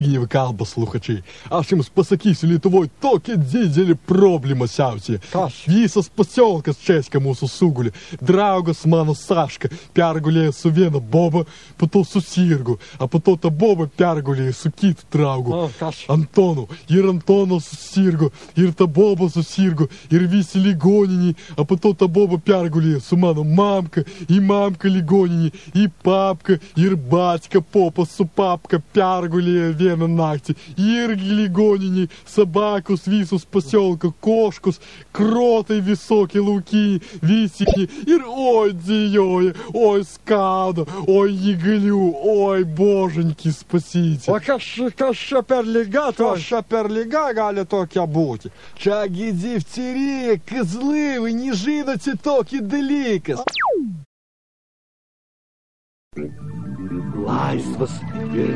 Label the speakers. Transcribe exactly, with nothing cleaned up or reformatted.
Speaker 1: Gyvi kalba слухачі. Aš jums pasakysiu, Lietuvoj tokia didelė problema siausia. Visas pasiolkas Česka mūsų sugulė. Draugas mano Saška pergulėjo su viena boba, po to susirgo, a po to ta boba pergulėjo su kitu draugu. Antonu. Ir Antonas susirgo, ir ta boba susirgo, ir visi ligoniniai, a po to ta boba pergulėjo su mano mamka, i mamka ligoninė, i papka, ir bačka popas su papka pergulėjo vieną naktį. Irgi ligoniniai, sabakos visus pasiolka, koškos, krotai visokie laukiniai, visi. Ir oi dzijoja, oi skauda, oi jigalių, oi božanki spasyti.
Speaker 2: O kas, kas čia per liga, kas čia per liga gali tokia būti?
Speaker 1: Čia gi difterija, козли, ви не žinote tokį dalykas. Laisvas